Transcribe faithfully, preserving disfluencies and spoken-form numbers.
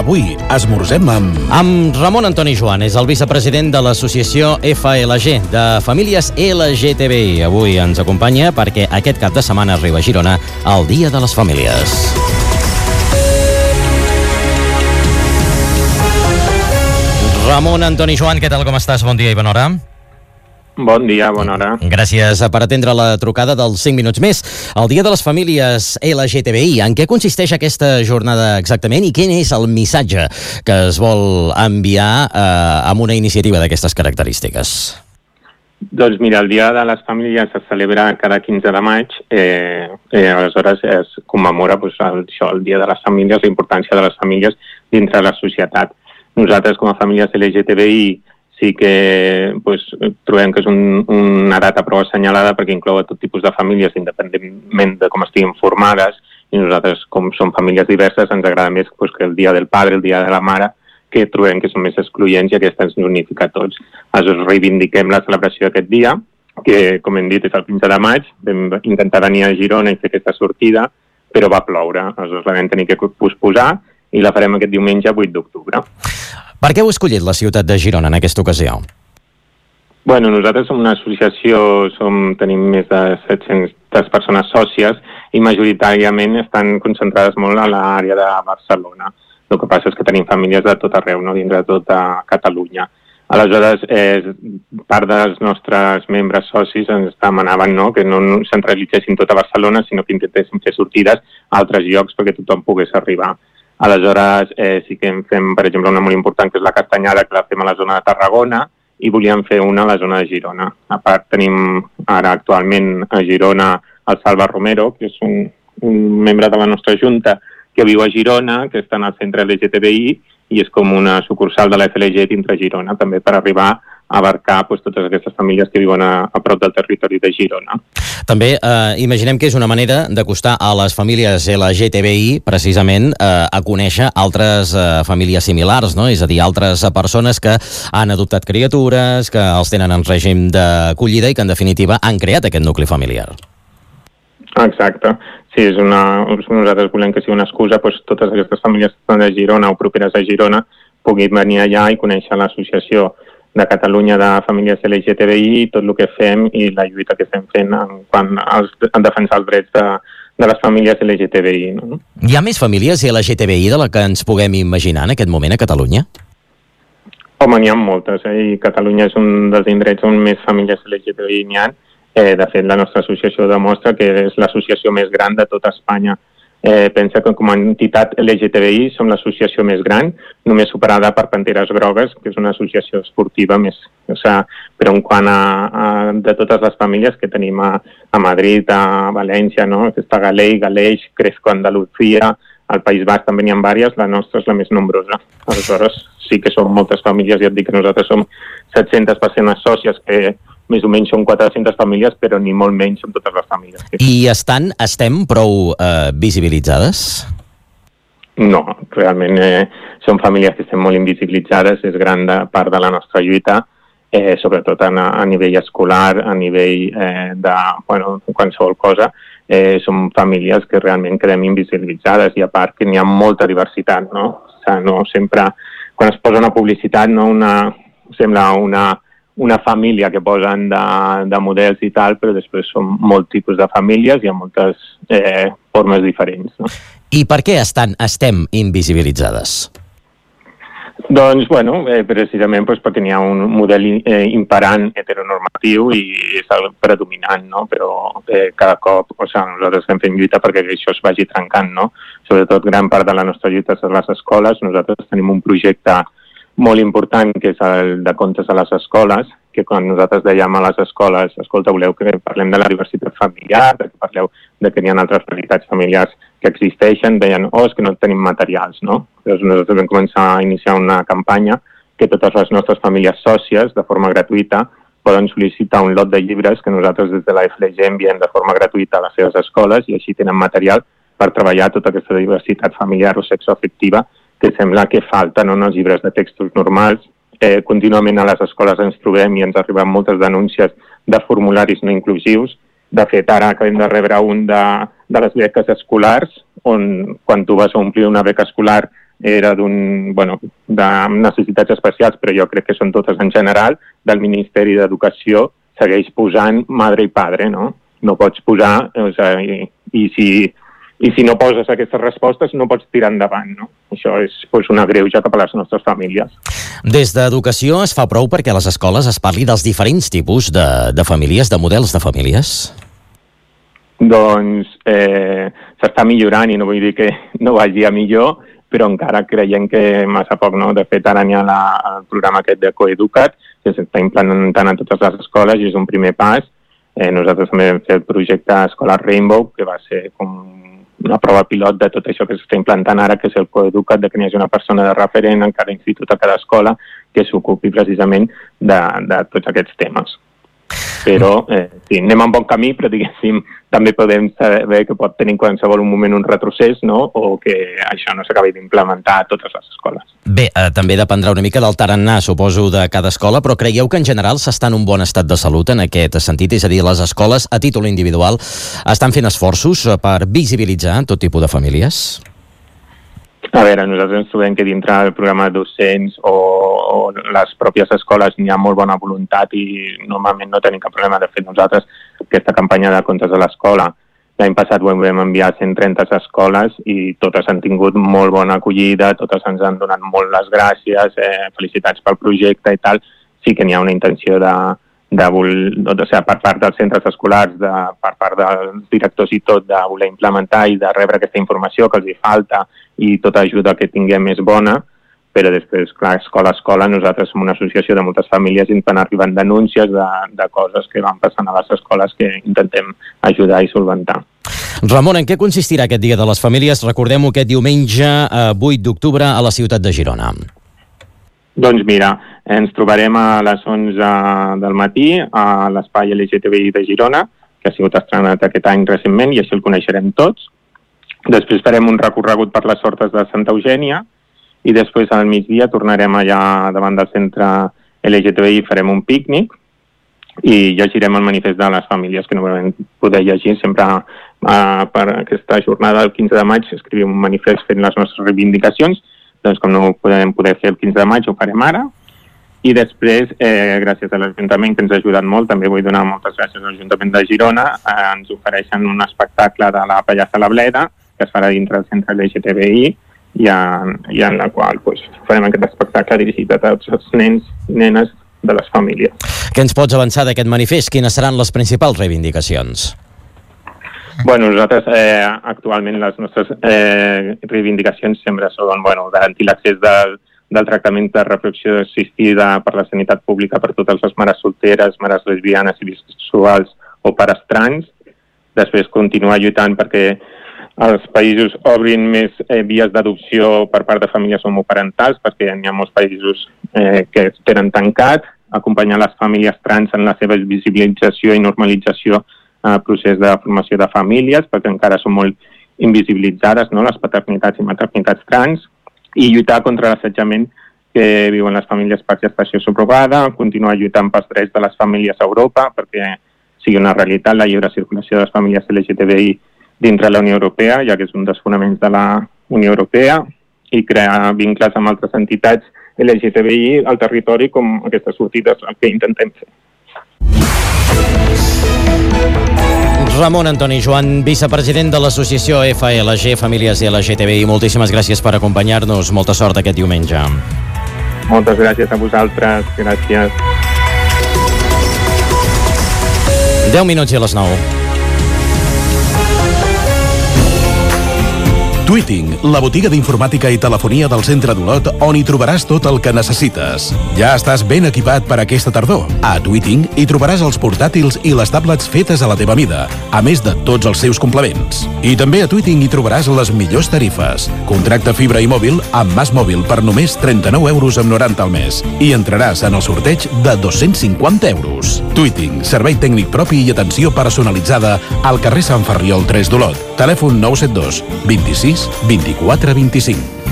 Avui esmorzem amb... Amb Ramon Antoni Joan, és el vicepresident de l'associació F L G, de Famílies L G T B I. Avui ens acompanya perquè aquest cap de setmana arriba a Girona el Dia de les Famílies. Ramon Antoni Joan, què tal, com estàs? Bon dia i bona hora. Bon dia, bona hora. Gràcies per atendre la trucada dels cinc minuts més. El Dia de les Famílies L G T B I, en què consisteix aquesta jornada exactament i quin és el missatge que es vol enviar eh, amb una iniciativa d'aquestes característiques? Doncs mira, el Dia de les Famílies es celebra cada quinze de maig, eh, eh, aleshores es commemora pues, el, això, el Dia de les Famílies, la importància de les famílies dintre de la societat. Nosaltres, com a Famílies L G T B I, sí que pues, trobem que és un, una data prou assenyalada perquè inclou a tot tipus de famílies independentment de com estiguin formades, i nosaltres, com som famílies diverses, ens agrada més pues, que el dia del padre, el dia de la mare, que trobem que són més excloents i aquesta ens unifica a tots. Aleshores reivindiquem la celebració d'aquest dia, que com hem dit és el quinze de maig, vam intentar venir a Girona i fer aquesta sortida, però va ploure, aleshores la vam tenir que posposar i la farem aquest diumenge vuit d'octubre. Per què heu escollit la ciutat de Girona en aquesta ocasió? Bueno, nosaltres som una associació, som, tenim més de set-centes persones sòcies i majoritàriament estan concentrades molt a l'àrea de Barcelona. El que passa és que tenim famílies de tot arreu, no? Dins de tota Catalunya. Aleshores, eh, part dels nostres membres socis ens demanaven no? que no centralitzessin tot a Barcelona, sinó que intentéssim fer sortides a altres llocs perquè tothom pogués arribar. Aleshores, eh, sí que en fem, per exemple, una molt important, que és la Castanyada, que la fem a la zona de Tarragona, i volíem fer una a la zona de Girona. A part, tenim ara actualment a Girona el Salva Romero, que és un, un membre de la nostra junta que viu a Girona, que està en el centre L G T B I, i és com una sucursal de la F L G dintre Girona, també per arribar a abarcar pues, totes aquestes famílies que viuen a, a prop del territori de Girona. També eh, imaginem que és una manera d'acostar a les famílies L G T B I precisament eh, a conèixer altres eh, famílies similars, no? És a dir, altres persones que han adoptat criatures, que els tenen en règim d'acollida i que en definitiva han creat aquest nucli familiar. Exacte. Sí, és una, nosaltres volem que sigui una excusa, doncs, totes aquestes famílies que estan de Girona o properes a Girona puguin venir allà i conèixer l'associació de Catalunya de Famílies L G T B I i tot el que fem i la lluita que estem fent en, quan als, en defensar els drets de, de les famílies L G T B I. No? Hi ha més famílies L G T B I de la que ens puguem imaginar en aquest moment a Catalunya? Home, n'hi ha moltes, eh? I Catalunya és un dels indrets on més famílies L G T B I n'hi ha. Eh, de fet, la nostra associació demostra que és l'associació més gran de tota Espanya. Eh, pensa que com a entitat L G T B I som l'associació més gran, només superada per Panteres Grogues, que és una associació esportiva més... O sigui, però en quant a, a de totes les famílies que tenim a, a Madrid, a València, no? Està Galei, Galeix, Cresco, Andalucía, al País Basc també n'hi ha diverses, la nostra és la més nombrosa. Aleshores, sí que som moltes famílies, ja et dic que nosaltres som set-centes persones sòcies que més o menys són quatre-centes famílies, però ni molt menys són totes les famílies. I estan, estem prou eh, visibilitzades? No, realment eh, són famílies que estem molt invisibilitzades, és gran de part de la nostra lluita, eh, sobretot a, a nivell escolar, a nivell eh, de bueno, qualsevol cosa. Eh, són famílies que realment quedem invisibilitzades i a part que n'hi ha molta diversitat, no? O sigui, no sempre, quan es posa una publicitat, no una, sembla una... una família que posen de, de models i tal, però després són molt tipus de famílies i hi ha moltes eh, formes diferents. No? I per què estan, estem invisibilitzades? Doncs, bueno, eh, precisament pues, perquè hi ha un model eh, imperant heteronormatiu i és el predominant, no? Però eh, cada cop, o sigui, nosaltres estem fent lluita perquè això es vagi trencant, no? Sobretot gran part de la nostra lluita són les escoles. Nosaltres tenim un projecte molt important, que és el de contes a les escoles, que quan nosaltres dèiem a les escoles, escolta, voleu que parlem de la diversitat familiar, que parleu de que hi ha altres realitats familiars que existeixen, deien, oh, és que no tenim materials, no? Llavors nosaltres vam començar a iniciar una campanya que totes les nostres famílies sòcies, de forma gratuïta, poden sol·licitar un lot de llibres que nosaltres des de la F L G enviem de forma gratuïta a les seves escoles i així tenen material per treballar tota aquesta diversitat familiar o sexoafectiva que sembla que falten, no? En els llibres de textos normals. Eh, contínuament a les escoles ens trobem i ens arriben moltes denúncies de formularis no inclusius. De fet, ara acabem de rebre un de, de les beques escolars, on quan tu vas a omplir una beca escolar era d'un, bueno, de necessitats especials, però jo crec que són totes en general, del Ministeri d'Educació segueix posant madre i padre, no? No pots posar, o sigui, i, i, si, i si no poses aquestes respostes no pots tirar endavant, no? Això és pues, una greuja cap a les nostres famílies. Des d'Educació es fa prou perquè a les escoles es parli dels diferents tipus de, de famílies, de models de famílies? Doncs eh, s'està millorant i no vull dir que no vagi a millor, però encara creiem que massa poc, no? De fet, ara hi ha la, el programa aquest de Coeduca't, que s'està implementant a totes les escoles i és un primer pas. Eh, nosaltres també vam fer el projecte Escola Rainbow, que va ser com una prova pilot de tot això que s'està implantant ara, que és el Coeduca't, de que n'hi hagi una persona de referent en cada institut, a cada escola, que s'ocupi precisament de, de tots aquests temes. Però eh, sí, anem en bon camí, però diguéssim, també podem saber que pot tenir en qualsevol un moment un retrocés, no? O que això no s'acabi d'implementar a totes les escoles. Bé, eh, també dependrà una mica del tarannà, suposo, de cada escola, però creieu que en general s'està en un bon estat de salut en aquest sentit? És a dir, les escoles, a títol individual, estan fent esforços per visibilitzar tot tipus de famílies? A veure, nosaltres ens trobem que dintre del programa de docents o, o les pròpies escoles hi ha molt bona voluntat i normalment no tenim cap problema. De fet, nosaltres, aquesta campanya de Contes de l'Escola, l'any passat ho vam enviar a cent trenta escoles i totes han tingut molt bona acollida, totes ens han donat molt les gràcies, eh, felicitats pel projecte i tal. Sí que n'hi ha una intenció de, de vol, o sigui, per part dels centres escolars, de, per part dels directors i tot, de voler implementar i de rebre aquesta informació que els hi falta i tota ajuda que tinguem és bona, però després, clar, escola a escola, nosaltres som una associació de moltes famílies i ens van arribant denúncies de, de coses que van passant a les escoles que intentem ajudar i solventar. Ramon, en què consistirà aquest Dia de les Famílies? Recordem-ho, aquest diumenge eh, vuit d'octubre a la ciutat de Girona. Doncs mira, ens trobarem a les onze del matí a l'espai L G T B I de Girona, que ha sigut estrenat aquest any recentment i així el coneixerem tots. Després farem un recorregut per les Hortes de Santa Eugènia i després al migdia tornarem allà davant del centre L G T B I i farem un pícnic i llegirem el manifest de les famílies que no vam poder llegir. Sempre eh, per aquesta jornada, el quinze de maig, escrivim un manifest fent les nostres reivindicacions. Doncs com no ho podem poder fer el quinze de maig, ho farem ara. I després, eh, gràcies a l'Ajuntament, que ens ha ajudat molt, també vull donar moltes gràcies a l'Ajuntament de Girona, eh, ens ofereixen un espectacle de la Pallassa La Bleda, que es farà dintre del centre L G T B I, i en, i en la qual pues, farem aquest espectacle dirigit a tots els nens i nenes de les famílies. Què ens pots avançar d'aquest manifest? Quines seran les principals reivindicacions? Bueno, nosaltres eh, actualment les nostres eh, reivindicacions sempre són bueno, garantir l'accés del, del tractament de reproducció assistida per la sanitat pública per totes les mares solteres, mares lesbianes i bisexuals o pares trans. Després continuar lluitant perquè els països obrin més eh, vies d'adopció per part de famílies homoparentals, perquè hi ha molts països eh, que tenen tancat, acompanyar les famílies trans en la seva visibilització i normalització al eh, procés de formació de famílies, perquè encara són molt invisibilitzades, no?, les paternitats i maternitats trans, i lluitar contra l'assetjament que viuen les famílies per gestació subrogada, continuar lluitant pels drets de les famílies a Europa, perquè sigui una realitat la lliure circulació de les famílies L G T B I dintre la Unió Europea, ja que és un dels fonaments de la Unió Europea, i crear vincles amb altres entitats L G T B I al territori, com aquestes sortides que intentem fer. Ramon Antoni Joan, vicepresident de l'associació F L G, Famílies i L G T B I, moltíssimes gràcies per acompanyar-nos. Molta sort aquest diumenge. Moltes gràcies a vosaltres. Gràcies. deu minuts i a les nou. Tweeting, la botiga d'informàtica i telefonia del centre d'Olot, on hi trobaràs tot el que necessites. Ja estàs ben equipat per aquesta tardor. A Tweeting hi trobaràs els portàtils i les tablets fetes a la teva mida, a més de tots els seus complements. I també a Tweeting hi trobaràs les millors tarifes. Contracta fibra i mòbil amb Mas Mòbil per només trenta-nou euros amb noranta al mes. I entraràs en el sorteig de dos-cents cinquanta euros. Tweeting, servei tècnic propi i atenció personalitzada al carrer Sant Ferriol tres d'Olot. Telèfon nou set dos, vint-i-sis, vint-i-quatre, vint-i-cinc.